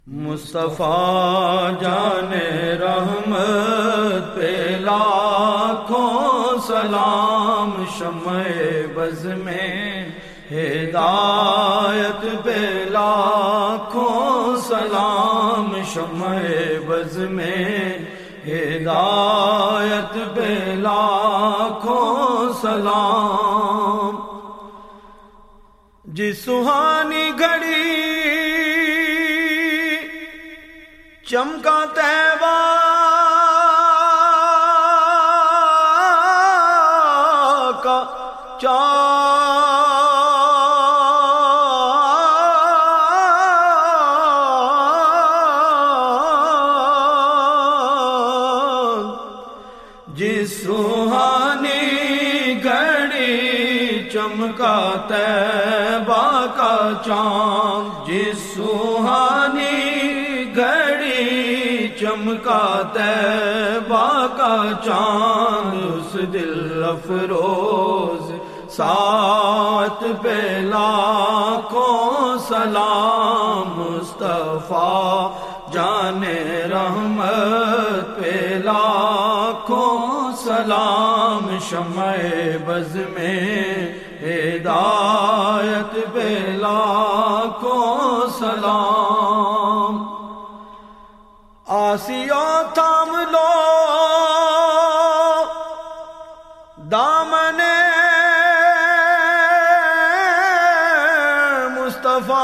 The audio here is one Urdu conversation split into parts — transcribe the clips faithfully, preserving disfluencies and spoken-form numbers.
مصطفیٰ جان رحمت پہ لاکھوں سلام، شمع بز میں ہدایت پہ لاکھوں سلام، شمع بز میں ہدایت پہ لاکھوں سلام۔ جس سہانی گھڑی چمکا طیبہ کا چاند، جس سہانی گھڑی چمکا طیبہ کا چاند، جس سہانی گھڑی چمکا طیبہ کا چاند، اس دل افروز ساتھ پہ لاکھوں سلام، مصطفیٰ جان رحمت پہ لاکھوں سلام، شمع بز میں ہدایت پہ لاکھوں سلام۔ آسیو تھام لو دامن مصطفیٰ،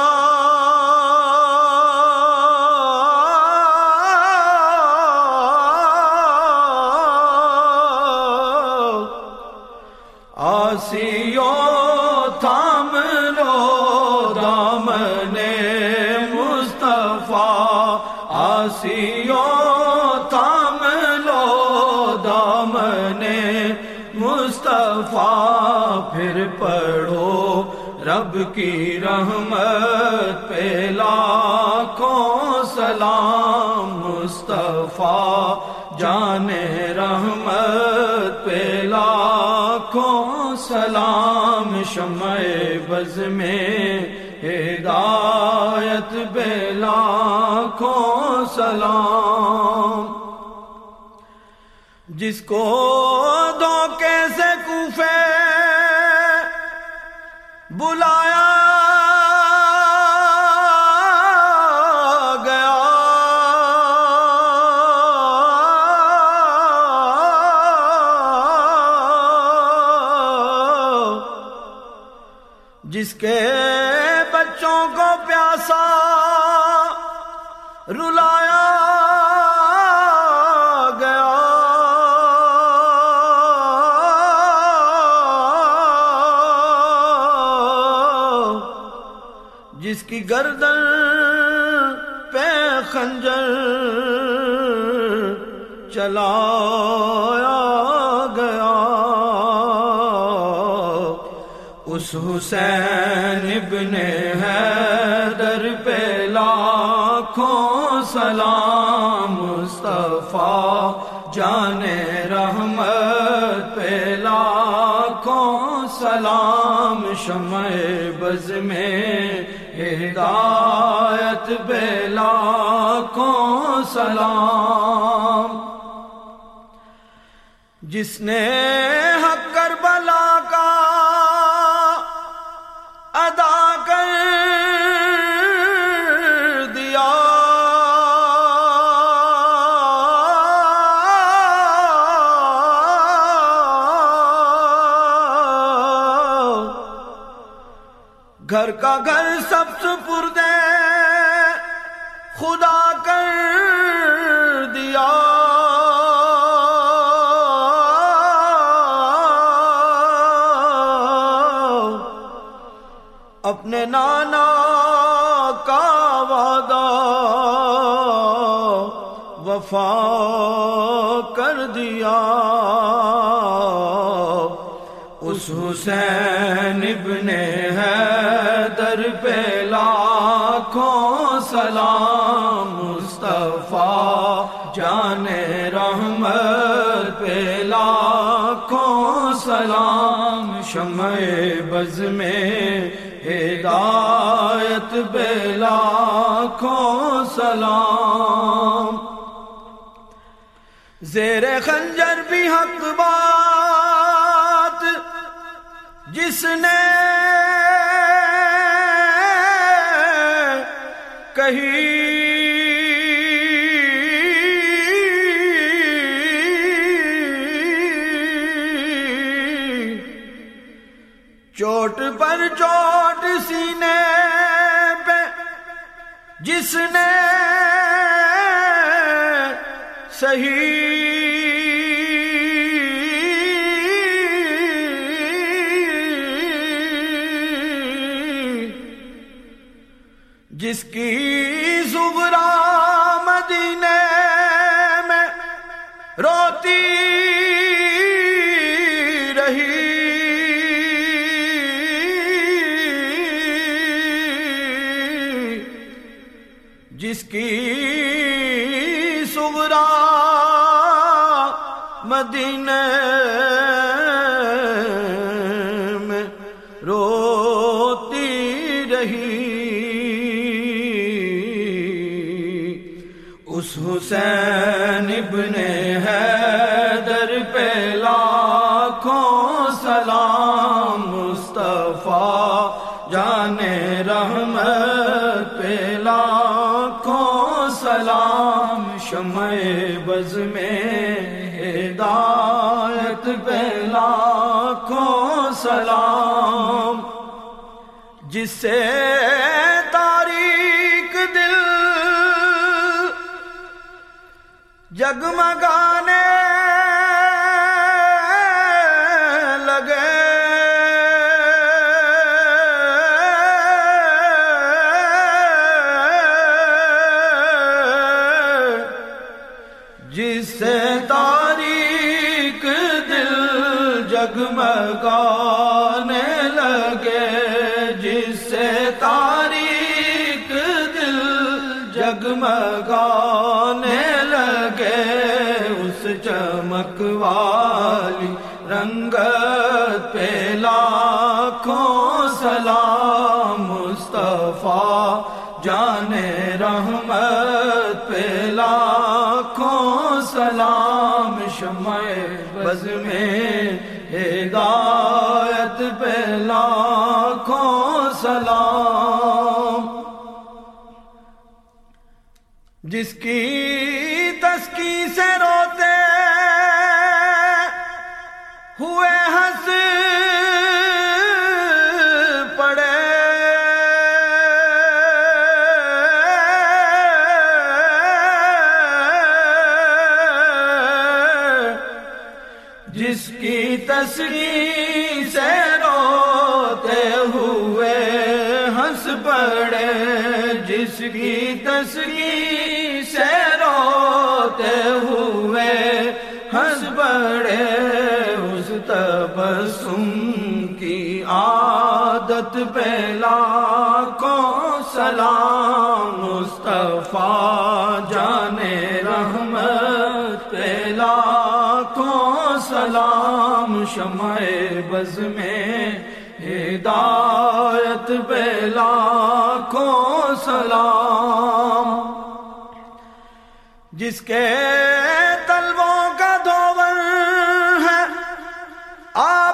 آسیو تھام لو دامن مصطفیٰ، آسیو تھام لو دامن مصطفیٰ، پھر پڑھو رب کی رحمت پہ لاکھوں سلام، مصطفیٰ جان رحمت پہ لاکھوں سلام، شمع بز میں ہدایت پہ لاکھوں سلام۔ جس کو دھوکے سے کوفے بلایا گیا، جس کے بچوں کو پیاسا رلایا گیا، جس کی گردن پہ خنجر چلایا گیا، اس حسین ابن حیدر پہ لاکھوں سلام، مصطفیٰ جان رحمت پہ لاکھوں سلام، شمع بز میں ہدایت پہ لاکھوں سلام۔ جس نے حق کربلا کا ادا کر دیا، گھر کا گھر سب سپرد خدا کر دیا، اپنے نانا کا وعدہ وفا کر دیا، اس حسین ابن حیدر پہ لاکھوں سلام، مصطفیٰ جان رحمت پہ لاکھوں سلام، شمع بز میں ہدایت پہ لاکھوں سلام۔ زیر خنجر بھی حق بات جس نے کہی، چوٹ پر چوٹ سینے پہ جس نے سہی، جس کی زبرا مدینے میں روتی رہی، جس کی صغرا مدینے میں روتی رہی، اس حسین ابن حیدر پہ لاکھوں سلام، مصطفیٰ جان رحمت پہ لاکھوں سلام، شمع بز میں ہدایت پہ لاکھوں سلام، جس سے تاریک دل جگمگانے لگے، جس سے تاریک دل جگمگانے لگے، جس سے تاریک دل جگمگانے لگے، اس چمک والی رنگت پہ لاکھوں سلام، مصطفیٰ جان رحمت پہ لاکھوں سلام، شمع بز میں ہدایت پہ لاکھوں سلام، جس کی تسکی سے روتے ہوئے ہنس پڑے، جس کی تسلی سے روتے ہوئے ہنس پڑے، جس کی تسلی سے روتے ہوئے ہنس پڑے، اس تبسم کی عادت پہ لاکھوں سلام، مصطفیٰ جان رحمت پہ لاکھوں سلام، شمع بز میں ہدایت پہ لاکھوں سلام، جس کے طلبوں کا دھوور ہے آب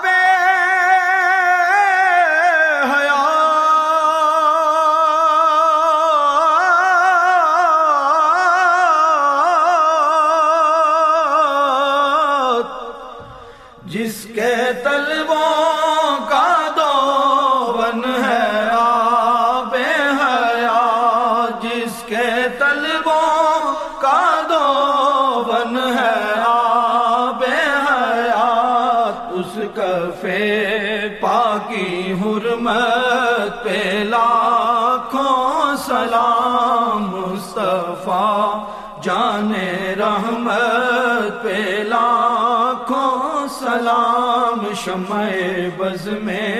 حیات، جس کے طلبوں کا دھوون ہے آب حیات، جس کے طلبوں کا دھوون ہے آب حیات، اس کفے پاکی حرمت پہ لاکھوں سلام، مصطفیٰ جان رحمت پہ لاکھوں سلام، شمع بز میں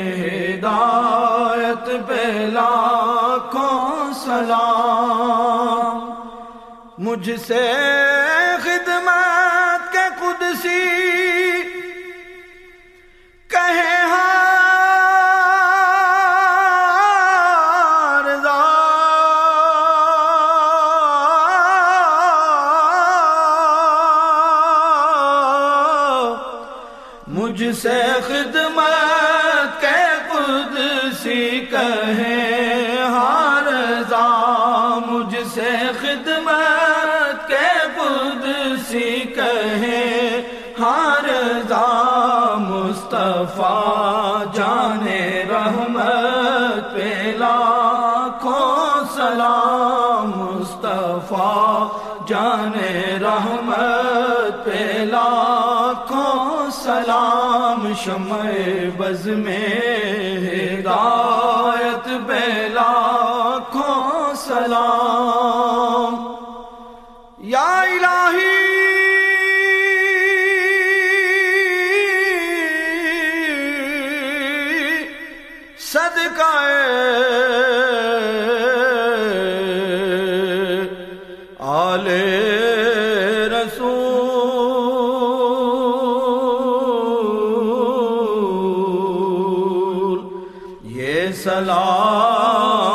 ہدایت پہ لاکھوں سلام، مجھ سے خدمت کے قدسی کہے ہاں مجھ سے خدمت کے قدسی کہیں ہاں رضا، مجھ سے خدمت کے قدسی کہیں ہاں رضا، مصطفیٰ جان رحمت پہ لاکھوں سلام، مصطفیٰ جان رحمت پہ لاکھوں سلام، شمع بز میں ہدایت پہ لاکھوں سلام۔ یا الہی صدقہ آل رسول یہ سلام